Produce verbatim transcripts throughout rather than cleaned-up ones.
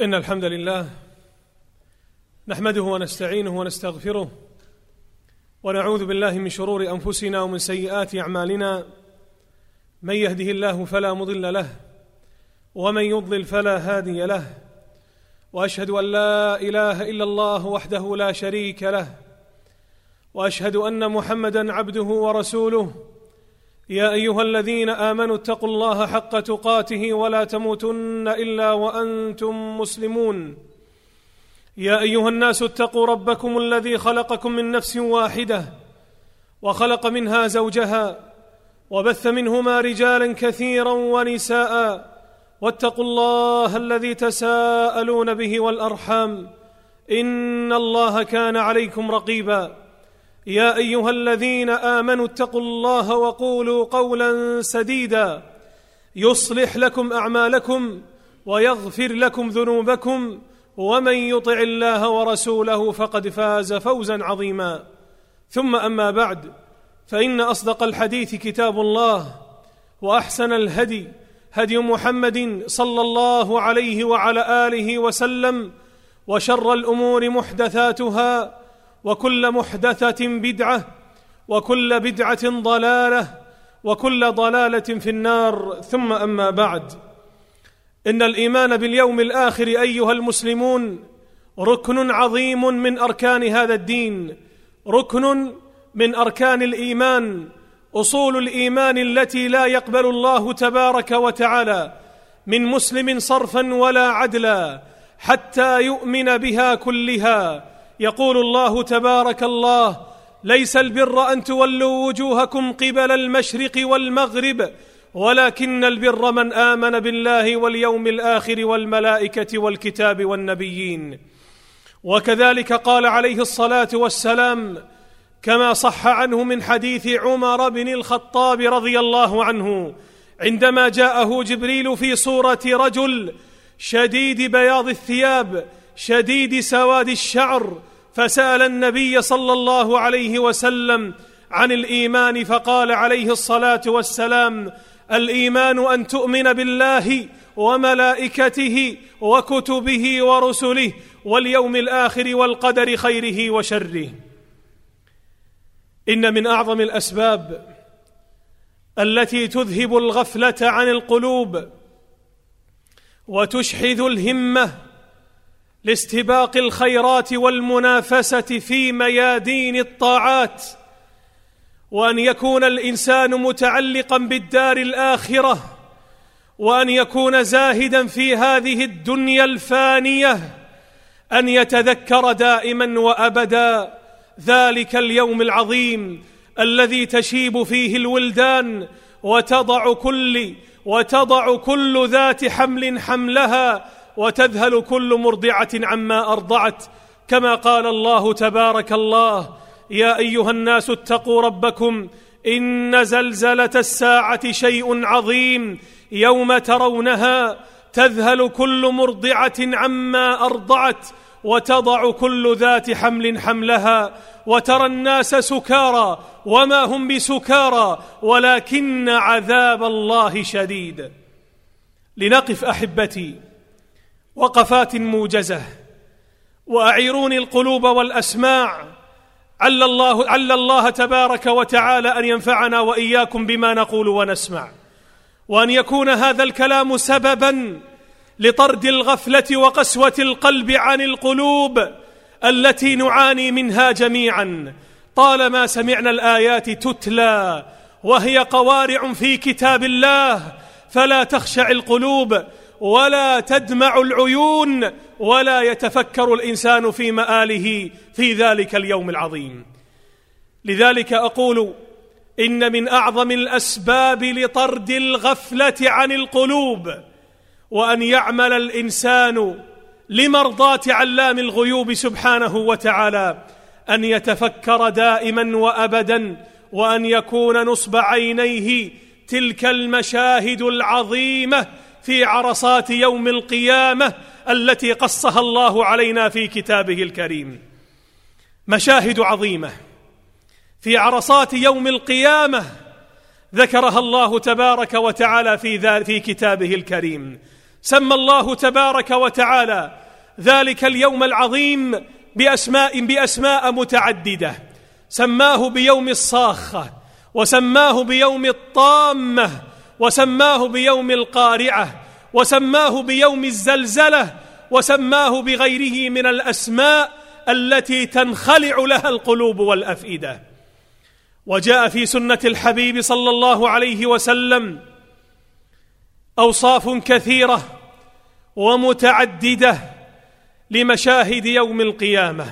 إن الحمد لله نحمده ونستعينه ونستغفره ونعوذ بالله من شرور أنفسنا ومن سيئات أعمالنا. من يهده الله فلا مضل له ومن يضلل فلا هادي له، وأشهد أن لا إله إلا الله وحده لا شريك له، وأشهد أن محمدًا عبده ورسوله. يا أيها الذين آمنوا اتقوا الله حق تقاته ولا تموتن إلا وأنتم مسلمون. يا أيها الناس اتقوا ربكم الذي خلقكم من نفس واحدة وخلق منها زوجها وبث منهما رجالا كثيرا ونساء، واتقوا الله الذي تساءلون به والأرحام إن الله كان عليكم رقيبا. يا أيها الذين آمنوا اتقوا الله وقولوا قولا سديدا يصلح لكم أعمالكم ويغفر لكم ذنوبكم، ومن يطع الله ورسوله فقد فاز فوزا عظيما. ثم أما بعد، فإن أصدق الحديث كتاب الله، وأحسن الهدي هدي محمد صلى الله عليه وعلى آله وسلم، وشر الأمور محدثاتها، وكل محدثة بدعة، وكل بدعة ضلالة، وكل ضلالة في النار. ثم أما بعد، إن الإيمان باليوم الآخر أيها المسلمون ركن عظيم من أركان هذا الدين، ركن من أركان الإيمان، أصول الإيمان التي لا يقبل الله تبارك وتعالى من مسلم صرفا ولا عدلا حتى يؤمن بها كلها. يقول الله تبارك الله: ليس البر أن تولوا وجوهكم قبل المشرق والمغرب ولكن البر من آمن بالله واليوم الآخر والملائكة والكتاب والنبيين. وكذلك قال عليه الصلاة والسلام كما صح عنه من حديث عمر بن الخطاب رضي الله عنه عندما جاءه جبريل في صورة رجل شديد بياض الثياب شديد سواد الشعر، فسأل النبي صلى الله عليه وسلم عن الإيمان، فقال عليه الصلاة والسلام: الإيمان أن تؤمن بالله وملائكته وكتبه ورسله واليوم الآخر والقدر خيره وشره. إن من أعظم الأسباب التي تذهب الغفلة عن القلوب وتشحذ الهمة لاستباق الخيرات والمنافسة في ميادين الطاعات، وأن يكون الإنسان متعلقا بالدار الآخرة، وأن يكون زاهدا في هذه الدنيا الفانية، أن يتذكر دائما وأبدا ذلك اليوم العظيم الذي تشيب فيه الولدان وتضع كل وتضع كل ذات حمل حملها وتذهل كل مرضعة عما أرضعت، كما قال الله تبارك الله: يا أيها الناس اتقوا ربكم إن زلزلة الساعة شيء عظيم يوم ترونها تذهل كل مرضعة عما أرضعت وتضع كل ذات حمل حملها وترى الناس سكارى وما هم بسكارى ولكن عذاب الله شديد. لنقف أحبتي وقفات موجزة، وأعيروني القلوب والأسماع، عل الله, عل الله تبارك وتعالى أن ينفعنا وإياكم بما نقول ونسمع، وأن يكون هذا الكلام سببا لطرد الغفلة وقسوة القلب عن القلوب التي نعاني منها جميعا. طالما سمعنا الآيات تتلى وهي قوارع في كتاب الله فلا تخشع القلوب ولا تدمع العيون ولا يتفكر الإنسان في مآله في ذلك اليوم العظيم. لذلك أقول إن من أعظم الأسباب لطرد الغفلة عن القلوب وأن يعمل الإنسان لمرضاة علام الغيوب سبحانه وتعالى أن يتفكر دائما وأبدا، وأن يكون نصب عينيه تلك المشاهد العظيمة في عرصات يوم القيامة التي قصها الله علينا في كتابه الكريم. مشاهد عظيمة في عرصات يوم القيامة ذكرها الله تبارك وتعالى في, في كتابه الكريم، سمى الله تبارك وتعالى ذلك اليوم العظيم بأسماء بأسماء متعددة، سماه بيوم الصاخة، وسماه بيوم الطامة، وسماه بيوم القارعة، وسماه بيوم الزلزلة، وسماه بغيره من الأسماء التي تنخلع لها القلوب والأفئدة. وجاء في سنة الحبيب صلى الله عليه وسلم أوصاف كثيرة ومتعددة لمشاهد يوم القيامة،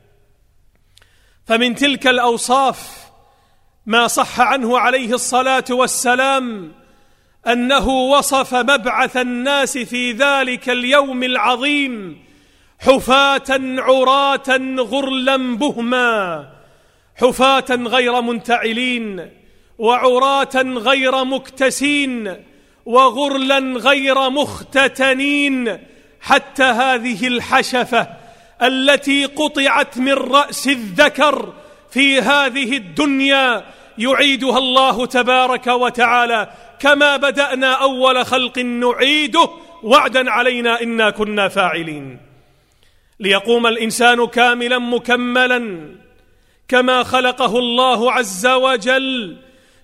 فمن تلك الأوصاف ما صح عنه عليه الصلاة والسلام أنه وصف مبعث الناس في ذلك اليوم العظيم حفاة عراة غرلا بهما، حفاة غير منتعلين، وعراة غير مكتسين، وغرلا غير مختتنين، حتى هذه الحشفة التي قطعت من رأس الذكر في هذه الدنيا يعيدها الله تبارك وتعالى كما بدأنا أول خلق نعيده وعدا علينا إنا كنا فاعلين، ليقوم الإنسان كاملا مكملا كما خلقه الله عز وجل،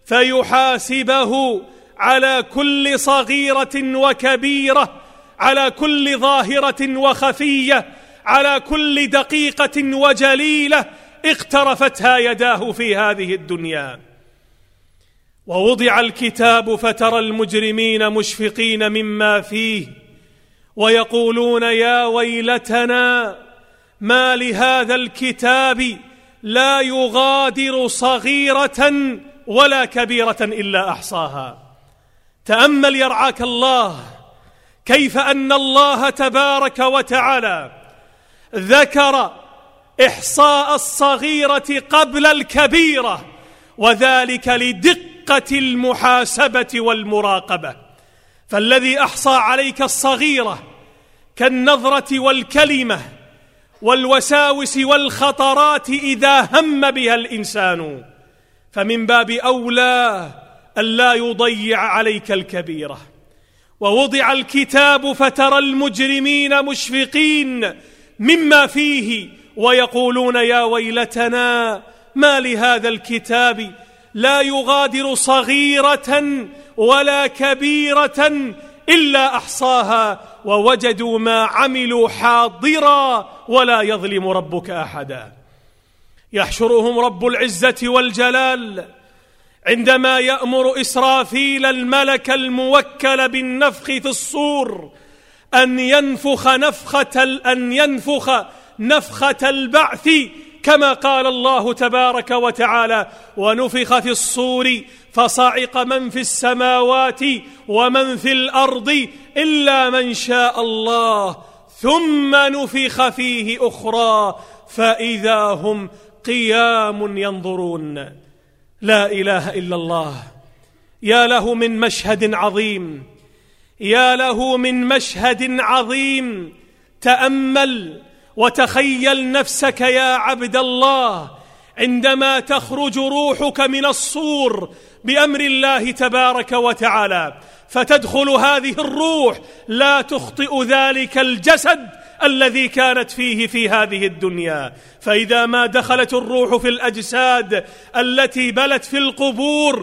فيحاسبه على كل صغيرة وكبيرة، على كل ظاهرة وخفية، على كل دقيقة وجليلة اقترفتها يداه في هذه الدنيا. ووضع الكتاب فترى المجرمين مشفقين مما فيه ويقولون يا ويلتنا ما لهذا الكتاب لا يغادر صغيرة ولا كبيرة إلا أحصاها. تأمل يرعاك الله كيف أن الله تبارك وتعالى ذكر إحصاء الصغيرة قبل الكبيرة، وذلك لدقة المحاسبة والمراقبة. فالذي أحصى عليك الصغيرة كالنظرة والكلمة والوساوس والخطرات إذا هم بها الإنسان، فمن باب أولى ألا يضيع عليك الكبيرة. ووضع الكتاب فترى المجرمين مشفقين مما فيه ويقولون يا ويلتنا ما لهذا الكتاب لا يغادر صغيرة ولا كبيرة إلا أحصاها ووجدوا ما عملوا حاضرا ولا يظلم ربك أحدا. يحشرهم رب العزة والجلال عندما يأمر إسرافيل الملك الموكل بالنفخ في الصور أن ينفخ نفخة أن ينفخ نفخة البعث كما قال الله تبارك وتعالى ونفخ في الصور فصعق من في السماوات ومن في الأرض إلا من شاء الله ثم نفخ فيه أخرى فإذا هم قيام ينظرون. لا إله إلا الله. يا له من مشهد عظيم، يا له من مشهد عظيم. تأمل وتخيل نفسك يا عبد الله عندما تخرج روحك من الصور بأمر الله تبارك وتعالى، فتدخل هذه الروح لا تخطئ ذلك الجسد الذي كانت فيه في هذه الدنيا. فإذا ما دخلت الروح في الأجساد التي بلت في القبور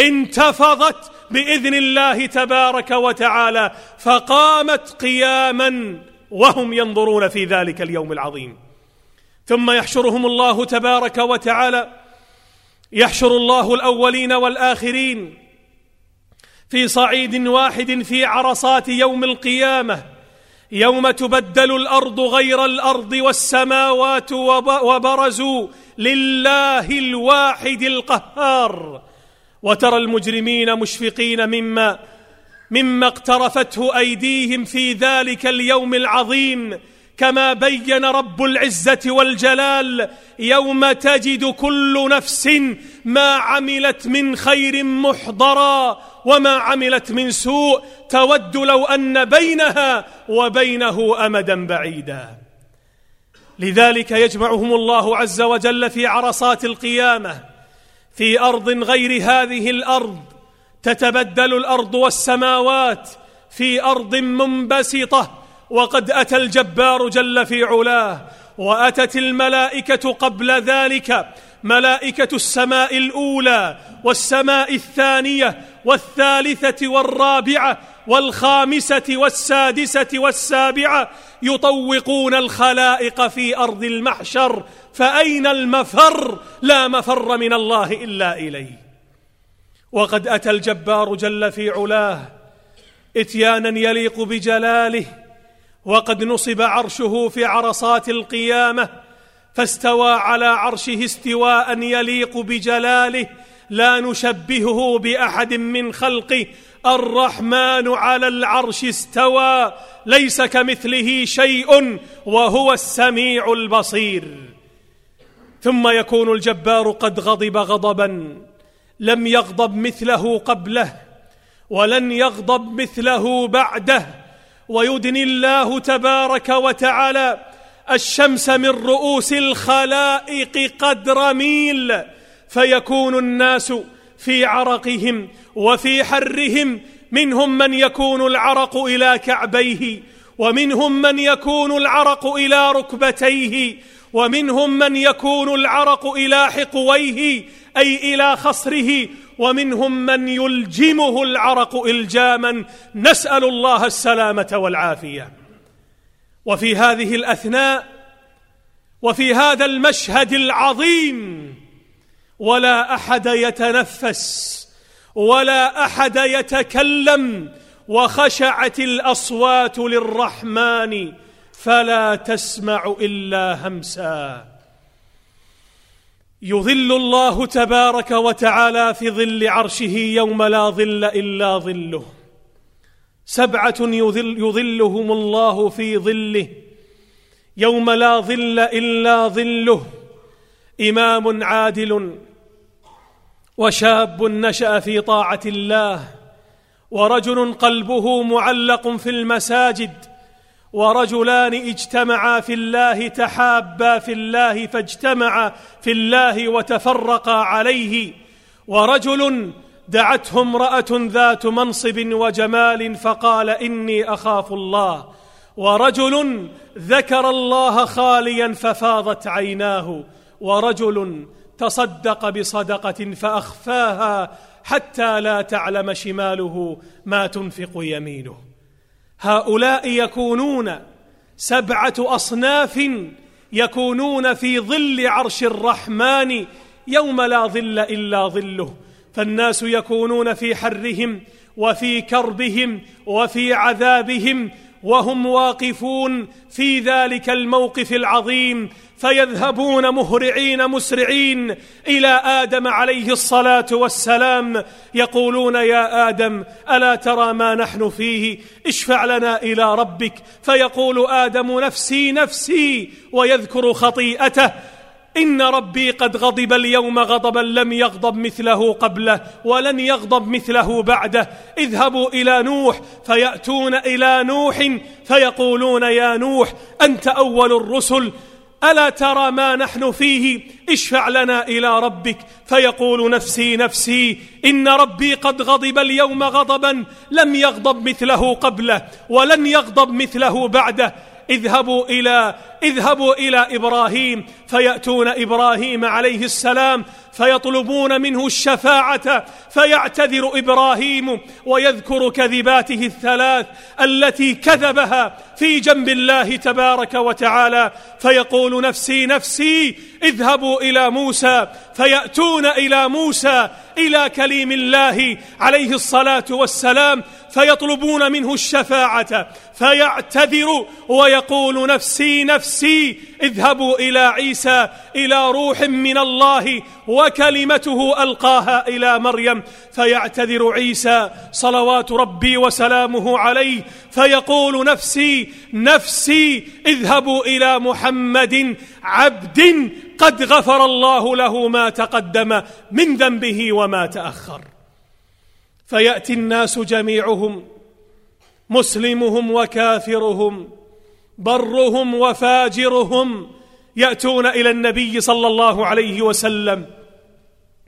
انتفضت بإذن الله تبارك وتعالى، فقامت قياما وهم ينظرون في ذلك اليوم العظيم. ثم يحشرهم الله تبارك وتعالى، يحشر الله الأولين والآخرين في صعيد واحد في عرصات يوم القيامة، يوم تبدل الأرض غير الأرض والسماوات وبرزوا لله الواحد القهار. وترى المجرمين مشفقين مما مما اقترفته أيديهم في ذلك اليوم العظيم، كما بين رب العزة والجلال يوم تجد كل نفس ما عملت من خير محضرا وما عملت من سوء تود لو أن بينها وبينه أمدا بعيدا. لذلك يجمعهم الله عز وجل في عرصات القيامة في أرض غير هذه الأرض، تتبدل الأرض والسماوات في أرض منبسطة، وقد أتى الجبار جل في علاه، وأتت الملائكة قبل ذلك، ملائكة السماء الأولى والسماء الثانية والثالثة والرابعة والخامسة والسادسة والسابعة، يطوقون الخلائق في أرض المحشر، فأين المفر؟ لا مفر من الله إلا إليه. وقد أتى الجبار جل في علاه إتيانا يليق بجلاله، وقد نصب عرشه في عرصات القيامة، فاستوى على عرشه استواء يليق بجلاله، لا نشبهه بأحد من خلقه. الرحمن على العرش استوى، ليس كمثله شيء، وهو السميع البصير. ثم يكون الجبار قد غضب غضبا لم يغضب مثله قبله، ولن يغضب مثله بعده، ويدني الله تبارك وتعالى الشمس من رؤوس الخلائق قدر ميل، فيكون الناس في عرقهم وفي حرهم، منهم من يكون العرق إلى كعبيه، ومنهم من يكون العرق إلى ركبتيه، ومنهم من يكون العرق إلى حقويه أي إلى خصره، ومنهم من يلجمه العرق إلجاما، نسأل الله السلامة والعافية. وفي هذه الأثناء وفي هذا المشهد العظيم ولا أحد يتنفس ولا أحد يتكلم، وخشعت الأصوات للرحمن فلا تسمع إلا همسا. يظل الله تبارك وتعالى في ظل عرشه يوم لا ظل إلا ظله. سبعة يظل يظلهم الله في ظله يوم لا ظل إلا ظله: إمام عادل، وشاب نشأ في طاعة الله، ورجل قلبه معلق في المساجد، ورجلان اجتمعا في الله تحابا في الله فاجتمعا في الله وتفرقا عليه، ورجل دعته امرأة ذات منصب وجمال فقال إني أخاف الله، ورجل ذكر الله خاليا ففاضت عيناه، ورجل تصدق بصدقة فأخفاها حتى لا تعلم شماله ما تنفق يمينه. هؤلاء يكونون سبعة أصناف يكونون في ظل عرش الرحمن يوم لا ظل إلا ظله. فالناس يكونون في حرهم وفي كربهم وفي عذابهم، وهم واقفون في ذلك الموقف العظيم، فيذهبون مهرعين مسرعين إلى آدم عليه الصلاة والسلام، يقولون: يا آدم ألا ترى ما نحن فيه؟ اشفع لنا إلى ربك. فيقول آدم: نفسي نفسي، ويذكر خطيئته: إن ربي قد غضب اليوم غضبا لم يغضب مثله قبله ولن يغضب مثله بعده. اذهبوا إلى نوح. فيأتون إلى نوح فيقولون: يا نوح أنت أول الرسل، ألا ترى ما نحن فيه؟ اشفع لنا إلى ربك. فيقول: نفسي نفسي، إن ربي قد غضب اليوم غضبا لم يغضب مثله قبله ولن يغضب مثله بعده. اذهبوا إلى اذهبوا إلى إبراهيم. فيأتون إبراهيم عليه السلام فيطلبون منه الشفاعة، فيعتذر إبراهيم ويذكر كذباته الثلاث التي كذبها في جنب الله تبارك وتعالى، فيقول: نفسي نفسي. اذهبوا إلى موسى. فيأتون إلى موسى إلى كليم الله عليه الصلاة والسلام فيطلبون منه الشفاعة، فيعتذر ويقول: نفسي نفسي. اذهبوا إلى عيسى إلى روح من الله وكلمته ألقاها إلى مريم، فيعتذر عيسى صلوات ربي وسلامه عليه فيقول: نفسي نفسي. اذهبوا إلى محمد عبد قد غفر الله له ما تقدم من ذنبه وما تأخر. فيأتي الناس جميعهم، مسلمهم وكافرهم، برهم وفاجرهم، يأتون إلى النبي صلى الله عليه وسلم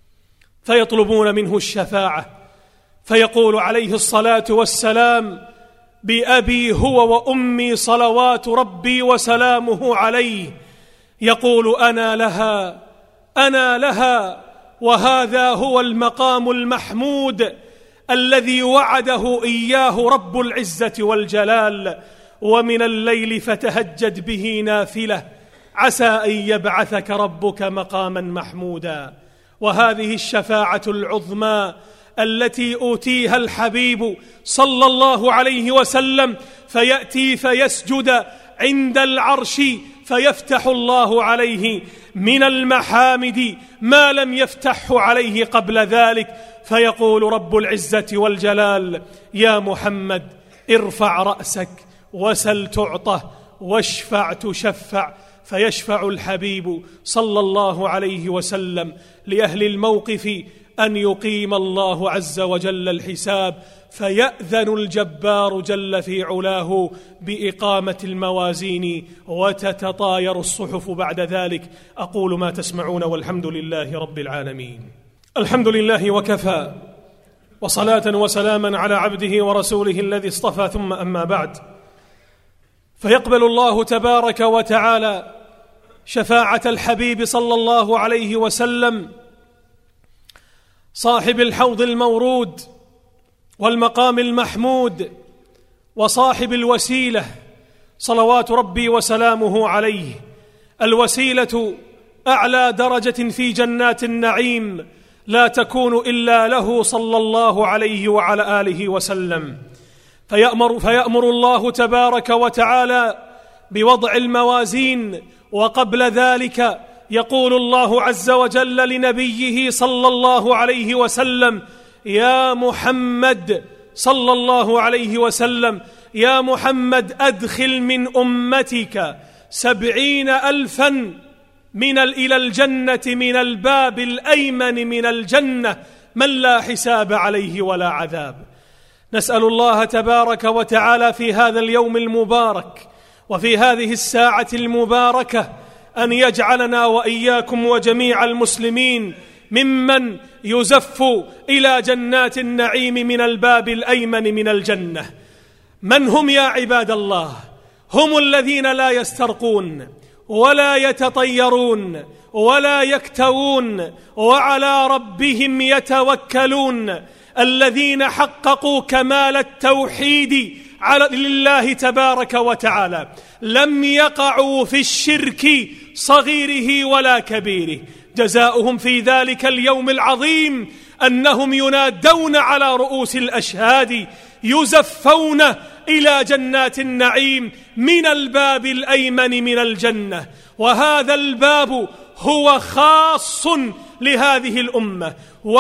فيطلبون منه الشفاعة، فيقول عليه الصلاة والسلام: بأبي هو وأمي صلوات ربي وسلامه عليه، يقول أنا لها أنا لها. وهذا هو المقام المحمود الذي وعده إياه رب العزة والجلال: ومن الليل فتهجد به نافلة عسى أن يبعثك ربك مقاما محمودا. وهذه الشفاعة العظمى التي أوتيها الحبيب صلى الله عليه وسلم، فيأتي فيسجد عند العرش فيفتح الله عليه من المحامد ما لم يفتحه عليه قبل ذلك، فيقول رب العزة والجلال: يا محمد ارفع رأسك وسل تعطه واشفع تشفع. فيشفع الحبيب صلى الله عليه وسلم لأهل الموقف أن يقيم الله عز وجل الحساب، فيأذن الجبار جل في علاه بإقامة الموازين وتتطاير الصحف بعد ذلك. أقول ما تسمعون والحمد لله رب العالمين. الحمد لله وكفى، وصلاة وسلاما على عبده ورسوله الذي اصطفى، ثم أما بعد، فيقبل الله تبارك وتعالى شفاعة الحبيب صلى الله عليه وسلم صاحب الحوض المورود والمقام المحمود وصاحب الوسيلة صلوات ربي وسلامه عليه. الوسيلة أعلى درجة في جنات النعيم لا تكون إلا له صلى الله عليه وعلى آله وسلم. فيأمر, فيأمر الله تبارك وتعالى بوضع الموازين، وقبل ذلك يقول الله عز وجل لنبيه صلى الله عليه وسلم: يا محمد صلى الله عليه وسلم، يا محمد أدخل من أمتك سبعين ألفا من إلى الجنة من الباب الأيمن من الجنة من لا حساب عليه ولا عذاب. نسأل الله تبارك وتعالى في هذا اليوم المبارك وفي هذه الساعة المباركة أن يجعلنا وإياكم وجميع المسلمين ممن يزف إلى جنات النعيم من الباب الأيمن من الجنة. من هم يا عباد الله؟ هم الذين لا يسترقون ولا يتطيرون ولا يكتوون وعلى ربهم يتوكلون، الذين حققوا كمال التوحيد على لله تبارك وتعالى، لم يقعوا في الشرك صغيره ولا كبيره. جزاؤهم في ذلك اليوم العظيم أنهم ينادون على رؤوس الأشهاد، يزفون إلى جنات النعيم من الباب الأيمن من الجنة. وهذا الباب هو خاص لهذه الأمة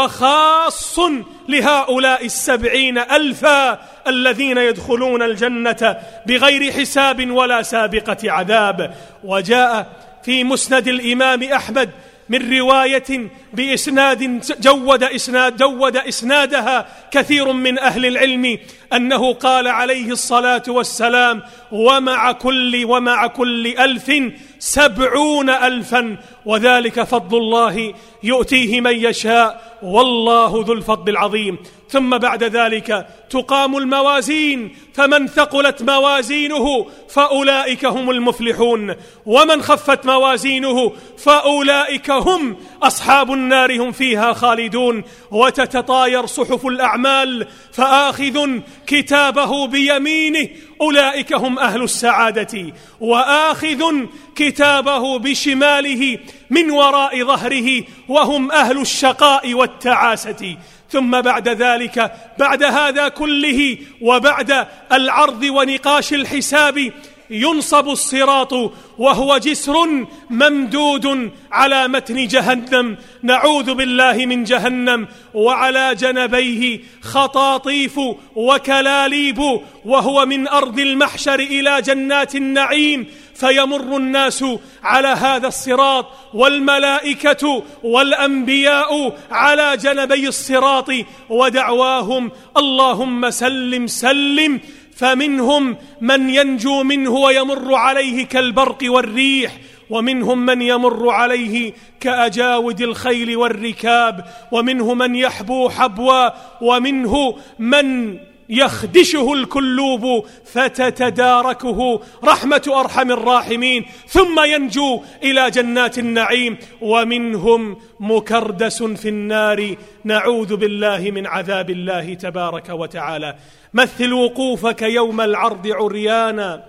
وخاص لهؤلاء السبعين ألفا الذين يدخلون الجنة بغير حساب ولا سابقة عذاب. وجاء في مسند الإمام أحمد من رواية بإسناد جود إسناد جود إسنادها كثير من أهل العلم أنه قال عليه الصلاة والسلام: ومع كل ومع كل ألف سبعون ألفا، وذلك فضل الله يؤتيه من يشاء والله ذو الفضل العظيم. ثم بعد ذلك تقام الموازين، فمن ثقلت موازينه فأولئك هم المفلحون، ومن خفت موازينه فأولئك هم أصحاب النار هم فيها خالدون. وتتطاير صحف الأعمال، فآخذ كتابه بيمينه أولئك هم أهل السعادة، وآخذ كتابه بشماله من وراء ظهره وهم أهل الشقاء والتعاسة. ثم بعد ذلك، بعد هذا كله وبعد العرض ونقاش الحساب، ينصب الصراط وهو جسر ممدود على متن جهنم، نعوذ بالله من جهنم، وعلى جنبيه خطاطيف وكلاليب، وهو من أرض المحشر إلى جنات النعيم. فيمر الناس على هذا الصراط، والملائكة والأنبياء على جنبي الصراط، ودعواهم اللهم سلم سلم. فمنهم من ينجو منه ويمر عليه كالبرق والريح، ومنهم من يمر عليه كأجاود الخيل والركاب، ومنه من يحبو حبوا، ومنه من يخدشه الكلوب فتتداركه رحمة أرحم الراحمين، ثم ينجو إلى جنات النعيم. ومنهم مكردس في النار نعوذ بالله من عذاب الله تبارك وتعالى. مثل وقوفك يوم العرض عريانا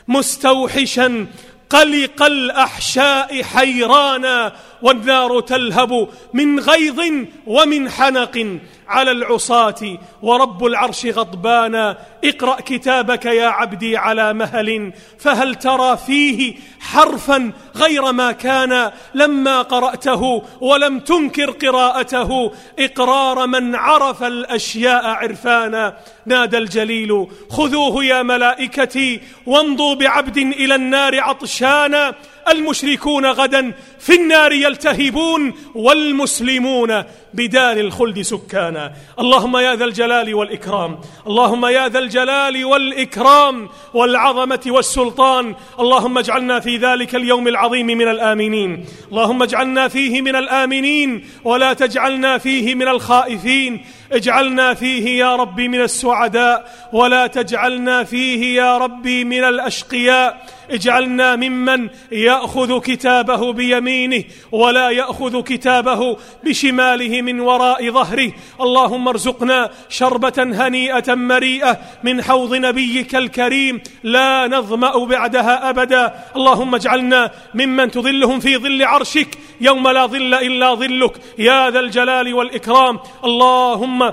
مستوحشا قلق الأحشاء حيرانا، والنار تلهب من غيظ ومن حنق على العصاة ورب العرش غضبانا. اقرأ كتابك يا عبدي على مهل، فهل ترى فيه حرفا غير ما كان لما قرأته ولم تنكر قراءته، إقرار من عرف الأشياء عرفانا. نادى الجليل خذوه يا ملائكتي وامضوا بعبد إلى النار عطشانا، المشركون غدا في النار يلتهبون والمسلمون بدار الخلد سكانا. اللهم يا ذا الجلال والإكرام، اللهم يا ذا الجلال والإكرام والعظمة والسلطان، اللهم اجعلنا في ذلك اليوم العظيم من الآمنين، اللهم اجعلنا فيه من الآمنين ولا تجعلنا فيه من الخائفين، اجعلنا فيه يا ربي من السعداء ولا تجعلنا فيه يا ربي من الأشقياء، اجعلنا ممن يأخذ كتابه بيمينه ولا يأخذ كتابه بشماله من وراء ظهره. اللهم ارزقنا شربة هنيئة مريئة من حوض نبيك الكريم لا نظمأ بعدها أبدا. اللهم اجعلنا ممن تظلهم في ظل عرشك يوم لا ظل إلا ظلك يا ذا الجلال والإكرام. اللهم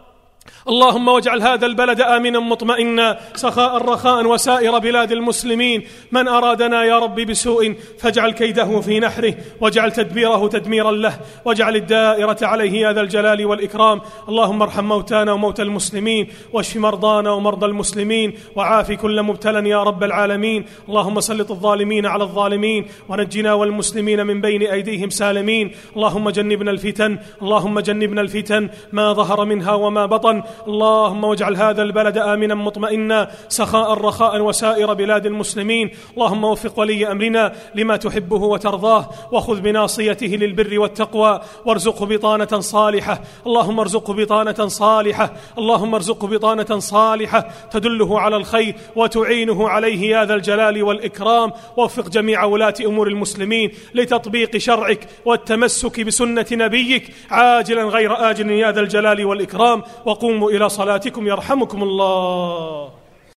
اللهم واجعل هذا البلد آمنا مطمئنا سخاء رخاء وسائر بلاد المسلمين. من أرادنا يا رب بسوء فاجعل كيده في نحره واجعل تدبيره تدميرا له واجعل الدائرة عليه يا ذا الجلال والإكرام. اللهم ارحم موتانا وموتى المسلمين واشف مرضانا ومرضى المسلمين وعاف كل مبتلى يا رب العالمين. اللهم سلط الظالمين على الظالمين ونجنا والمسلمين من بين أيديهم سالمين. اللهم جنبنا الفتن، اللهم جنبنا الفتن ما ظهر منها وما بطن. اللهم واجعل هذا البلد آمنا مطمئنا سخاء رخاء وسائر بلاد المسلمين. اللهم وفق ولي أمرنا لما تحبه وترضاه وخذ بناصيته للبر والتقوى وارزقه بطانة صالحة. اللهم ارزقه بطانة صالحة، اللهم ارزقه بطانة صالحة تدله على الخير وتعينه عليه يا ذا الجلال والإكرام. ووفق جميع ولاة أمور المسلمين لتطبيق شرعك والتمسك بسنة نبيك عاجلا غير آجل يا ذا الجلال والإكرام. وقوموا إلى صلاتكم يرحمكم الله.